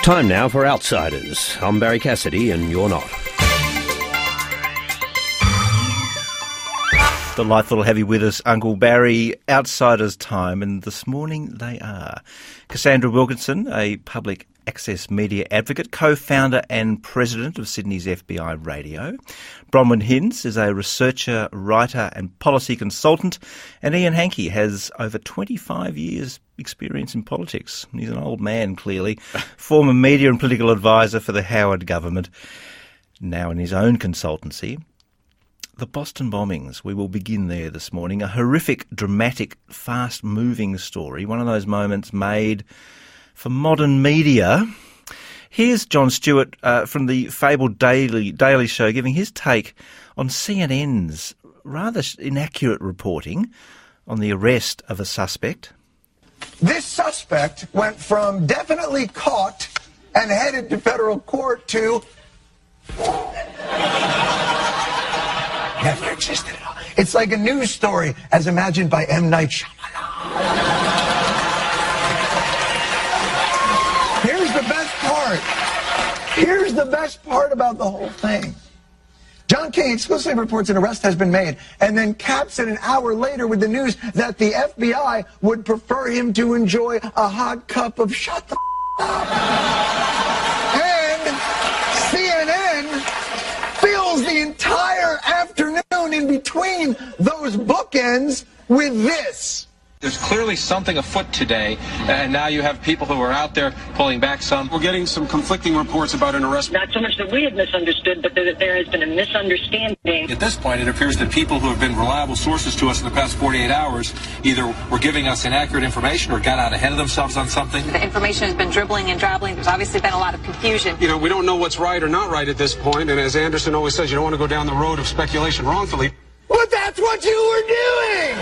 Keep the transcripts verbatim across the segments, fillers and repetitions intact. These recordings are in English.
Time now for Outsiders. I'm Barry Cassidy and you're not. Delightful to have you with us, Uncle Barry. Outsiders time, and this morning they are Cassandra Wilkinson, a public access media advocate, co-founder and president of Sydney's F B I Radio. Bronwyn Hinds is a researcher, writer and policy consultant, and Ian Hankey has over twenty-five years experience in politics. He's an old man, clearly. Former media and political advisor for the Howard government, now in his own consultancy. The Boston bombings, we will begin there this morning. A horrific, dramatic, fast-moving story, one of those moments made for modern media. Here's Jon Stewart uh, from the fabled Daily, Daily Show giving his take on C N N's rather inaccurate reporting on the arrest of a suspect. This suspect went from definitely caught and headed to federal court to never existed at all. It's like a news story as imagined by M. Night Shyamalan. Here's the best part. Here's the best part about the whole thing. John King exclusively reports an arrest has been made and then caps it an hour later with the news that the F B I would prefer him to enjoy a hot cup of shut the f*** up. And C N N fills the entire afternoon in between those bookends with this. There's clearly something afoot today, and now you have people who are out there pulling back some. We're getting some conflicting reports about an arrest. Not so much that we have misunderstood, but that there has been a misunderstanding. At this point, it appears that people who have been reliable sources to us in the past forty-eight hours either were giving us inaccurate information or got out ahead of themselves on something. The information has been dribbling and dribbling. There's obviously been a lot of confusion. You know, we don't know what's right or not right at this point, and as Anderson always says, you don't want to go down the road of speculation wrongfully. But that's what you were doing!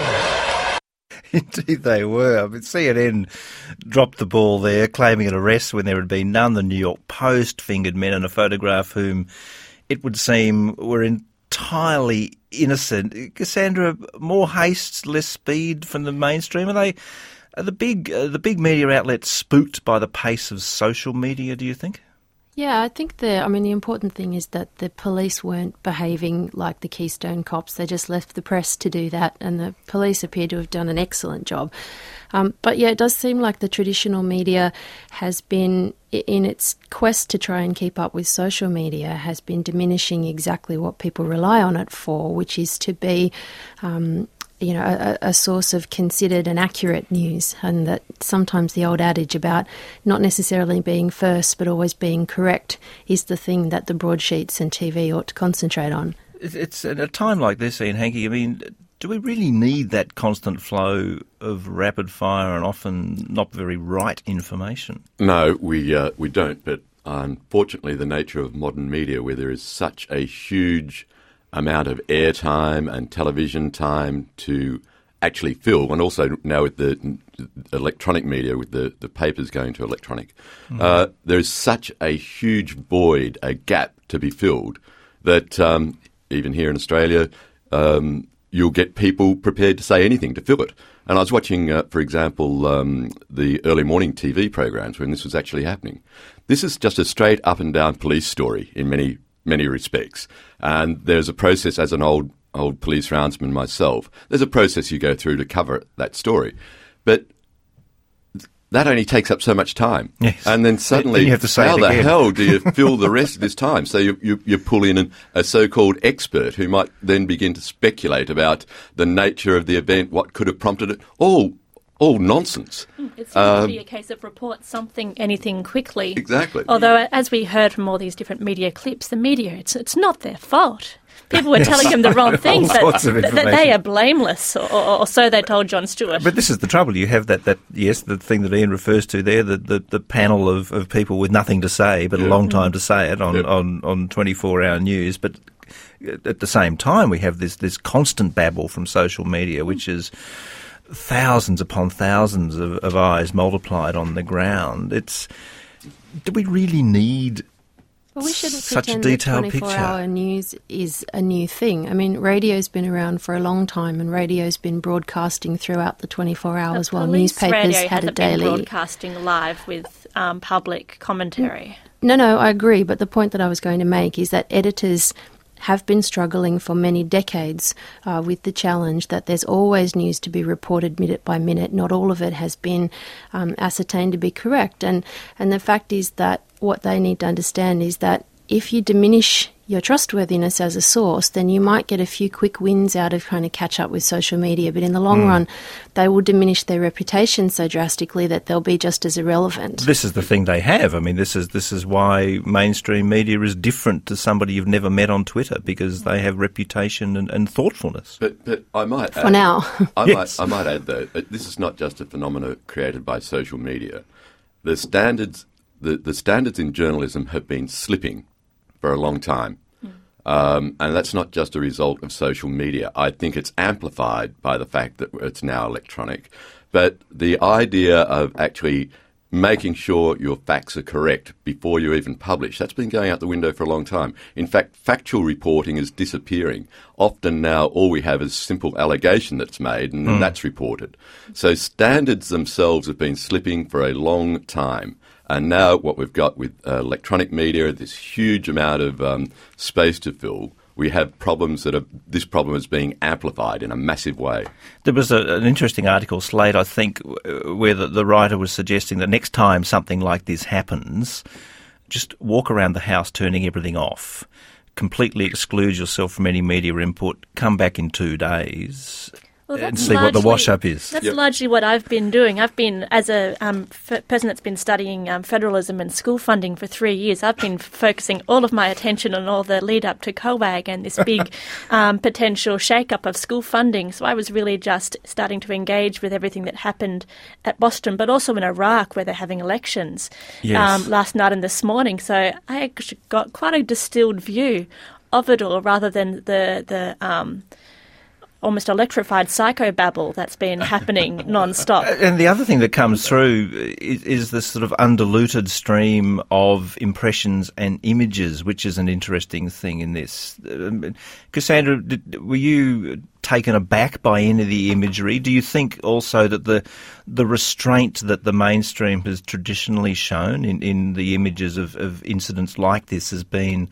Indeed they were. I mean, C N N dropped the ball there, claiming an arrest when there had been none. The New York Post fingered men in a photograph whom it would seem were entirely innocent. Cassandra, more haste, less speed from the mainstream. Are they are the big uh, the big media outlets spooked by the pace of social media, do you think? Yeah, I think the, I mean, the important thing is that the police weren't behaving like the Keystone Cops. They just left the press to do that, and the police appear to have done an excellent job. Um, but yeah, it does seem like the traditional media has been, in its quest to try and keep up with social media, has been diminishing exactly what people rely on it for, which is to be um, you know, a, a source of considered and accurate news, and that sometimes the old adage about not necessarily being first but always being correct is the thing that the broadsheets and T V ought to concentrate on. It's at a time like this, Ian Hankey, I mean, do we really need that constant flow of rapid fire and often not very right information? No, we uh, we don't, but unfortunately the nature of modern media, where there is such a huge amount of airtime and television time to actually fill, and also now with the electronic media, with the, the papers going to electronic, mm. uh, there is such a huge void, a gap to be filled, that um, even here in Australia, um, you'll get people prepared to say anything to fill it. And I was watching, uh, for example, um, the early morning T V programs when this was actually happening. This is just a straight up and down police story in many many respects. And there's a process, as an old old police roundsman myself, there's a process you go through to cover that story. But that only takes up so much time. Yes. And then suddenly, then you have to say how it the again. hell do you fill the rest of this time? So you, you, you pull in an, a so-called expert who might then begin to speculate about the nature of the event, what could have prompted it, all all nonsense. It seems Um, to be a case of report something, anything quickly. Exactly. Although, as we heard from all these different media clips, the media, it's it's not their fault. People were telling them the wrong things, All that, sorts of that, that they are blameless, or, or, or so they told Jon Stewart. But this is the trouble. You have that, that yes, the thing that Ian refers to there, the, the, the panel of, of people with nothing to say, but Yeah. a long time to say it on, Yep. on, on twenty-four hour news. But at the same time, we have this, this constant babble from social media, which is thousands upon thousands of, of eyes multiplied on the ground. It's, do we really need Well, we shouldn't such a pretend detailed that picture. twenty-four hour news is a new thing. I mean, radio's been around for a long time, and radio's been broadcasting throughout the twenty-four hours The while police newspapers radio had a hasn't been daily. broadcasting live with um, public commentary. No, no, I agree. But the point that I was going to make is that editors have been struggling for many decades uh, with the challenge that there's always news to be reported minute by minute. Not all of it has been um, ascertained to be correct. And, and the fact is that what they need to understand is that if you diminish your trustworthiness as a source, then you might get a few quick wins out of trying to catch up with social media. But in the long mm. run, they will diminish their reputation so drastically that they'll be just as irrelevant. This is the thing they have. I mean, this is this is why mainstream media is different to somebody you've never met on Twitter, because they have reputation and, and thoughtfulness. But but I might For add, now. I Yes. might I might add though, that this is not just a phenomenon created by social media. The standards the, the standards in journalism have been slipping for a long time. Um, and that's not just a result of social media. I think it's amplified by the fact that it's now electronic. But the idea of actually making sure your facts are correct before you even publish, that's been going out the window for a long time. In fact, factual reporting is disappearing. Often now all we have is simple allegation that's made and mm. that's reported. So standards themselves have been slipping for a long time. And now what we've got with uh, electronic media, this huge amount of um, space to fill, we have problems that are, this problem is being amplified in a massive way. There was a, an interesting article, Slate, I think, where the, the writer was suggesting that next time something like this happens, just walk around the house turning everything off, completely exclude yourself from any media input, come back in two days... Well, and see what the wash-up is. That's Yep. largely what I've been doing. I've been, as a um, f- person that's been studying um, federalism and school funding for three years, I've been focusing all of my attention on all the lead-up to COAG and this big um, potential shake-up of school funding. So I was really just starting to engage with everything that happened at Boston, but also in Iraq, where they're having elections Yes. um, last night and this morning. So I actually got quite a distilled view of it all, rather than the... the um, almost electrified psychobabble that's been happening non-stop. And the other thing that comes through is, is this sort of undiluted stream of impressions and images, which is an interesting thing in this. Um, Cassandra, did, were you taken aback by any of the imagery? Do you think also that the the restraint that the mainstream has traditionally shown in, in the images of, of incidents like this has been,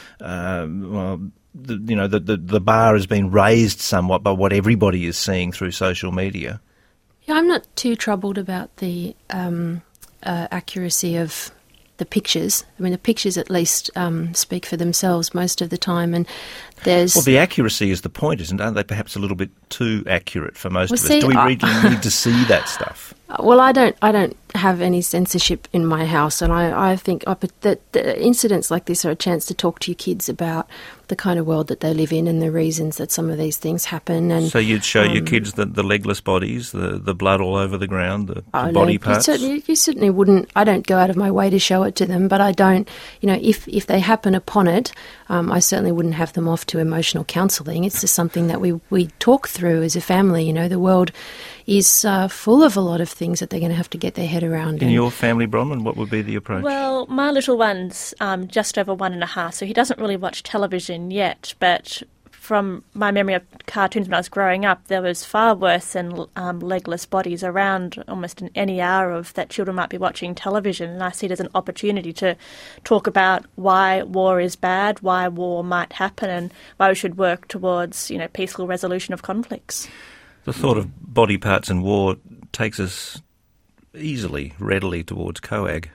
um, well, The, you know, the, the the bar has been raised somewhat by what everybody is seeing through social media? Yeah, I'm not too troubled about the um, uh, accuracy of the pictures. I mean, the pictures at least um, speak for themselves most of the time, and there's... Well, the accuracy is the point, isn't it? Aren't they perhaps a little bit too accurate for most Well, of us? see, Do we I- really need to see that stuff? Well, I don't. I don't have any censorship in my house, and I, I think I, that the incidents like this are a chance to talk to your kids about the kind of world that they live in and the reasons that some of these things happen. And So you'd show um, your kids the, the legless bodies, the, the blood all over the ground, the, I the know, body you parts? certainly, you certainly wouldn't. I don't go out of my way to show it to them, but I don't. You know, if if they happen upon it, um, I certainly wouldn't have them off to emotional counselling. It's just something that we we talk through as a family. You know, the world is uh, full of a lot of things that they're going to have to get their head around. In and- your family, Bronwyn, what would be the approach? Well, my little one's um, just over one and a half, so he doesn't really watch television yet, but from my memory of cartoons when I was growing up, there was far worse than um, legless bodies around almost in any hour of that children might be watching television, and I see it as an opportunity to talk about why war is bad, why war might happen, and why we should work towards, you know, peaceful resolution of conflicts. The thought of body parts and war takes us easily, readily towards COAG.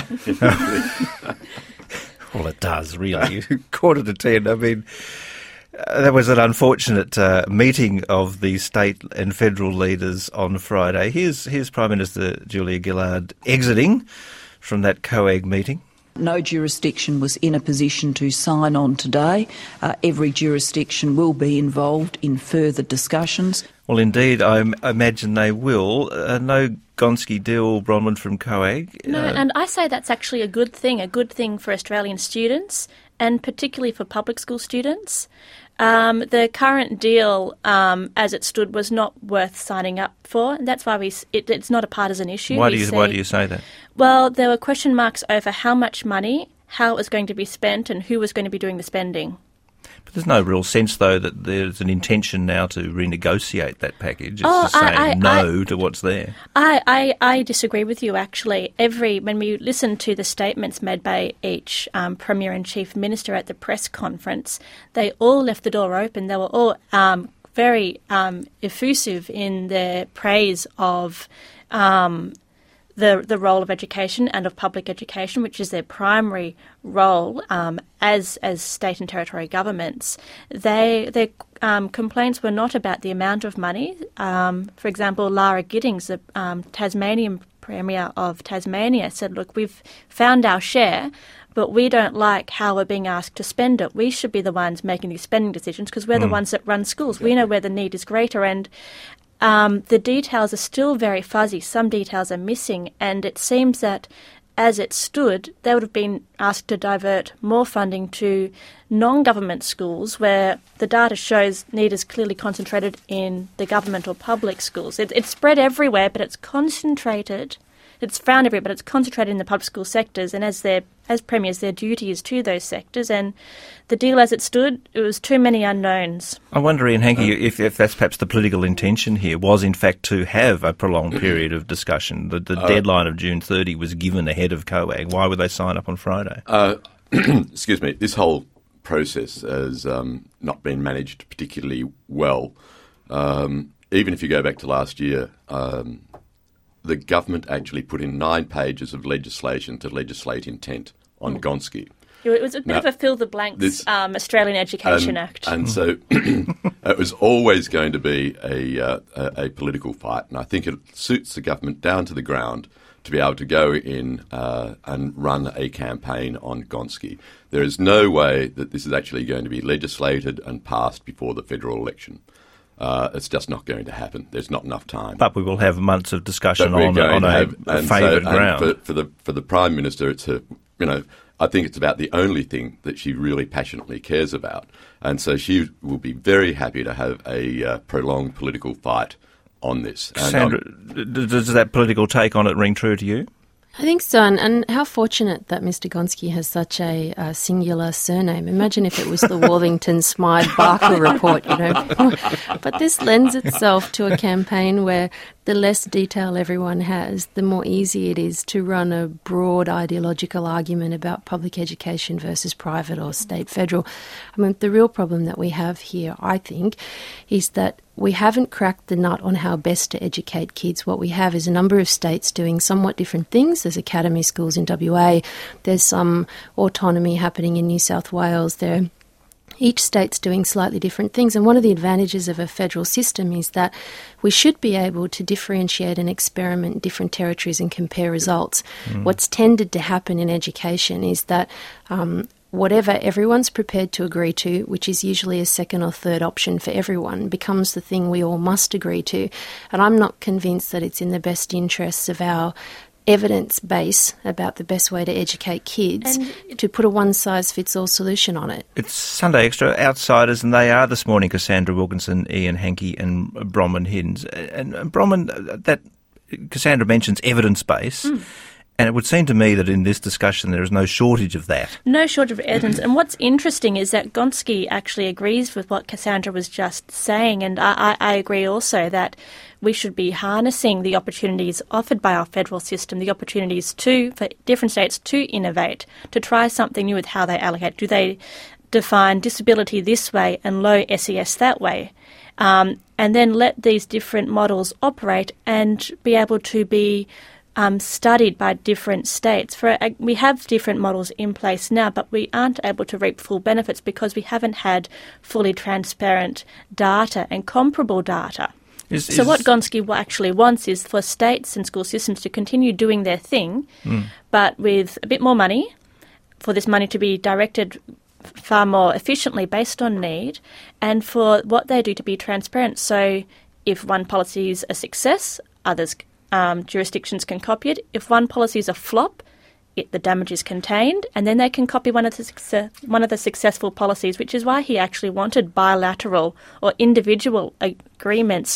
Well, it does, really. Quarter to ten. I mean, uh, that was an unfortunate uh, meeting of the state and federal leaders on Friday. Here's, here's Prime Minister Julia Gillard exiting from that COAG meeting. No jurisdiction was in a position to sign on today. Uh, every jurisdiction will be involved in further discussions. Well, indeed, I im- imagine they will. Uh, no Gonski deal, Bronwyn, from COAG. No, Uh, and I say that's actually a good thing, a good thing for Australian students, and particularly for public school students. Um, the current deal, um, as it stood, was not worth signing up for, and that's why we. S- it, it's not a partisan issue. why We do you see- why do you say that? Well, there were question marks over how much money, how it was going to be spent and who was going to be doing the spending. But there's no real sense, though, that there's an intention now to renegotiate that package. It's oh, just saying I, I, no I, to what's there. I, I, I disagree with you, actually. Every When we listen to the statements made by each um, Premier and Chief Minister at the press conference, they all left the door open. They were all um, very um, effusive in their praise of um, the the role of education and of public education, which is their primary role um, as as state and territory governments. They their um, complaints were not about the amount of money. Um, for example, Lara Giddings, the um, Tasmanian Premier of Tasmania, said, "Look, we've found our share, but we don't like how we're being asked to spend it. We should be the ones making these spending decisions because we're mm. the ones that run schools. We know where the need is greater." And Um, the details are still very fuzzy. Some details are missing, and it seems that as it stood, they would have been asked to divert more funding to non-government schools where the data shows need is clearly concentrated in the government or public schools. It, it's spread everywhere, but it's concentrated. It's found everywhere, but it's concentrated in the public school sectors, and as their as premiers, their duty is to those sectors. And the deal as it stood, it was too many unknowns. I wonder, Ian Hankey, if, if that's perhaps the political intention here, was in fact to have a prolonged period of discussion. The, the uh, deadline of June thirtieth was given ahead of COAG. Why would they sign up on Friday? Uh, excuse me. This whole process has um, not been managed particularly well. Um, even if you go back to last year, um, the government actually put in nine pages of legislation to legislate intent on mm. Gonski. It was a bit now, of a fill-the-blanks this, um, Australian Education and, Act. And so it was always going to be a, uh, a, a political fight, and I think it suits the government down to the ground to be able to go in uh, and run a campaign on Gonski. There is no way that this is actually going to be legislated and passed before the federal election. Uh, it's just not going to happen. There's not enough time. But we will have months of discussion on, on a favoured so, ground. For, for the for the Prime Minister, it's her, you know, I think it's about the only thing that she really passionately cares about, and so she will be very happy to have a uh, prolonged political fight on this. Sandra, does that political take on it ring true to you? I think so, and, and how fortunate that Mister Gonski has such a uh, singular surname. Imagine if it was the Worthington Smythe Barker report, you know. But this lends itself to a campaign where the less detail everyone has, the more easy it is to run a broad ideological argument about public education versus private or state federal. I mean, the real problem that we have here, I think, is that we haven't cracked the nut on how best to educate kids. What we have is a number of states doing somewhat different things. There's academy schools in W A. There's some autonomy happening in New South Wales. There Each state's doing slightly different things, and one of the advantages of a federal system is that we should be able to differentiate and experiment in different territories and compare results. Mm. What's tended to happen in education is that um, whatever everyone's prepared to agree to, which is usually a second or third option for everyone, becomes the thing we all must agree to. And I'm not convinced that it's in the best interests of our evidence base about the best way to educate kids and to put a one-size-fits-all solution on it. It's Sunday Extra, Outsiders, and they are this morning Cassandra Wilkinson, Ian Hankey and Bronwyn Hiddens. And, and Bronwyn, that Cassandra mentions evidence base, mm. and it would seem to me that in this discussion there is no shortage of that. No shortage of evidence. And what's interesting is that Gonski actually agrees with what Cassandra was just saying, and I, I, I agree also that we should be harnessing the opportunities offered by our federal system, the opportunities to for different states to innovate, to try something new with how they allocate. Do they define disability this way and low S E S that way? Um, and then let these different models operate and be able to be um, studied by different states. For uh, we have different models in place now, but we aren't able to reap full benefits because we haven't had fully transparent data and comparable data. Is, so is what Gonski actually wants is for states and school systems to continue doing their thing, mm. but with a bit more money, for this money to be directed far more efficiently based on need, and for what they do to be transparent. So if one policy is a success, others um, jurisdictions can copy it. If one policy is a flop, It, the damage is contained, and then they can copy one of the success, one of the successful policies, which is why he actually wanted bilateral or individual agreements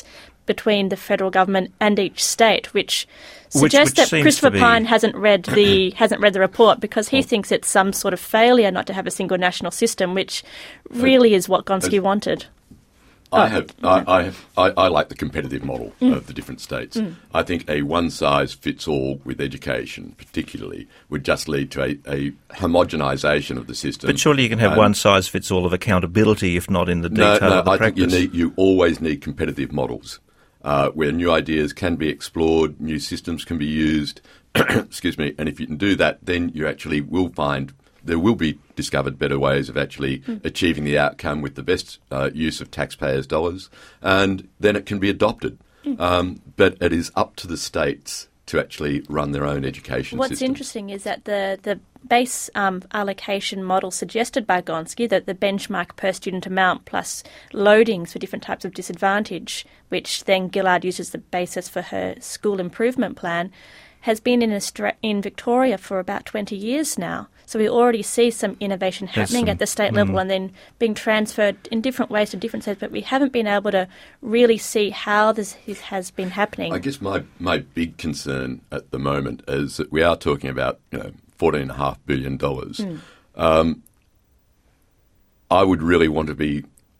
between the federal government and each state, which Which- suggests which that Christopher be- Pyne hasn't read the hasn't read the report because he thinks it's some sort of failure not to have a single national system, which really is what Gonski wanted. I have. I, I have. I, I like the competitive model Mm. of the different states. Mm. I think a one-size-fits-all with education, particularly, would just lead to a, a homogenisation of the system. But surely you can have And- one size fits all of accountability, if not in the No, detail no. of the I practice. think you need. You always need competitive models uh, where new ideas can be explored, new systems can be used. Excuse me. And if you can do that, then you actually will find. There will be discovered better ways of actually Mm. achieving the outcome with the best uh, use of taxpayers' dollars, and then it can be adopted. Mm. Um, but it is up to the states to actually run their own education What's system. interesting is that the, the base um, allocation model suggested by Gonski, that the benchmark per student amount plus loadings for different types of disadvantage, which then Gillard uses the basis for her school improvement plan, has been in, Austra- in Victoria for about twenty years now. So we already see some innovation There's happening some- at the state level mm. and then being transferred in different ways to different states, but we haven't been able to really see how this has been happening. I guess my, my big concern at the moment is that we are talking about, you know, fourteen point five billion dollars. Mm. Um, I would really want to be,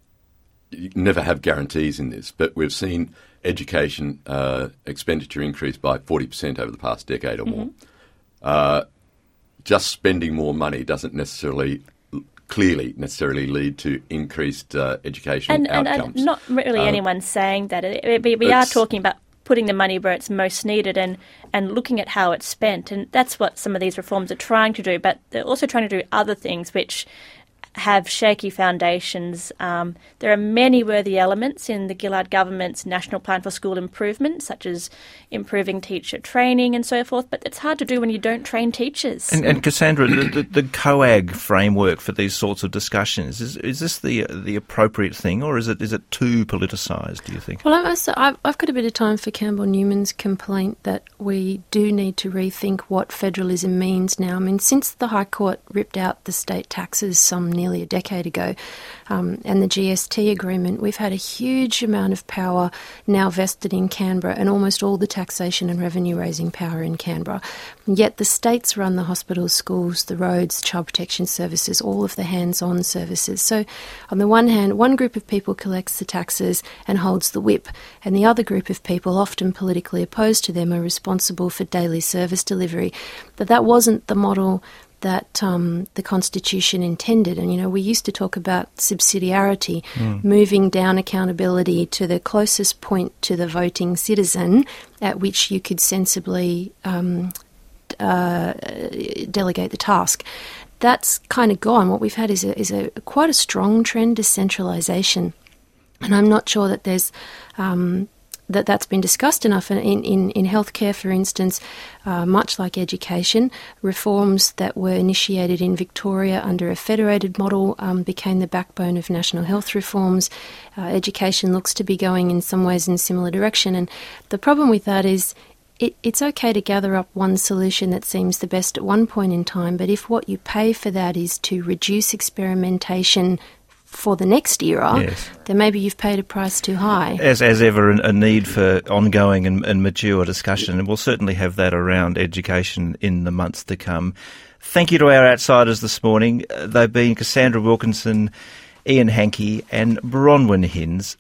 you never have guarantees in this, but we've seen education uh, expenditure increase by forty percent over the past decade or more. Mm-hmm. Uh, just spending more money doesn't necessarily, clearly necessarily lead to increased uh, education and, and, outcomes. and not really Um, anyone saying that. It, it, we we are it's- talking about putting the money where it's most needed and, and looking at how it's spent. And that's what some of these reforms are trying to do. But they're also trying to do other things which have shaky foundations. Um, there are many worthy elements in the Gillard government's National Plan for School Improvement, such as improving teacher training and so forth, but it's hard to do when you don't train teachers. And, and Cassandra, the, the, the COAG framework for these sorts of discussions, is, is this the the appropriate thing, or is it is it too politicised, do you think? Well, I must say, I've, I've got a bit of time for Campbell Newman's complaint that we do need to rethink what federalism means now. I mean, since the High Court ripped out the state taxes some nearly a decade ago, um, and the G S T agreement, we've had a huge amount of power now vested in Canberra, and almost all the taxation and revenue-raising power in Canberra. And yet the states run the hospitals, schools, the roads, child protection services, all of the hands-on services. So on the one hand, one group of people collects the taxes and holds the whip, and the other group of people, often politically opposed to them, are responsible for daily service delivery. But that wasn't the model that um, the Constitution intended. And, you know, we used to talk about subsidiarity, Mm. moving down accountability to the closest point to the voting citizen at which you could sensibly um, uh, delegate the task. That's kind of gone. What we've had is a, is a quite a strong trend to centralisation. And I'm not sure that there's... Um, that that's been discussed enough. In, in, in healthcare, for instance, uh, much like education, reforms that were initiated in Victoria under a federated model um, became the backbone of national health reforms. Uh, education looks to be going in some ways in a similar direction. And the problem with that is it, it's okay to gather up one solution that seems the best at one point in time, but if what you pay for that is to reduce experimentation for the next era, Yes. then maybe you've paid a price too high. As as ever, a need for ongoing and, and mature discussion, and we'll certainly have that around education in the months to come. Thank you to our outsiders this morning. Uh, They've been Cassandra Wilkinson, Ian Hankey and Bronwyn Hinds.